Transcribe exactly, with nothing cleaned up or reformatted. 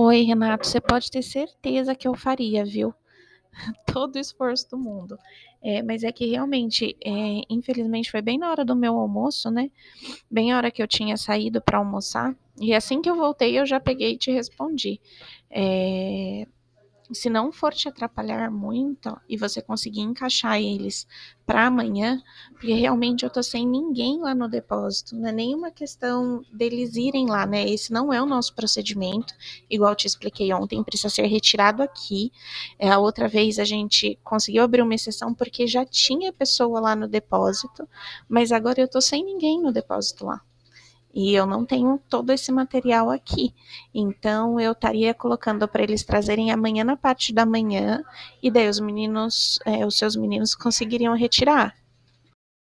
Oi, Renato, você pode ter certeza que eu faria, viu? Todo o esforço do mundo. É, mas é que realmente, é, infelizmente, foi bem na hora do meu almoço, né? Bem na hora que eu tinha saído para almoçar. E assim que eu voltei, eu já peguei e te respondi. É, se não for te atrapalhar muito e você conseguir encaixar eles para amanhã, porque realmente eu tô sem ninguém lá no depósito, não é nenhuma questão deles irem lá, né? Esse não é o nosso procedimento, igual eu te expliquei ontem, precisa ser retirado aqui. É, a outra vez a gente conseguiu abrir uma exceção porque já tinha pessoa lá no depósito, mas agora eu tô sem ninguém no depósito lá. E eu não tenho todo esse material aqui. Então eu estaria colocando para eles trazerem amanhã na parte da manhã, e daí os meninos, é, os seus meninos conseguiriam retirar.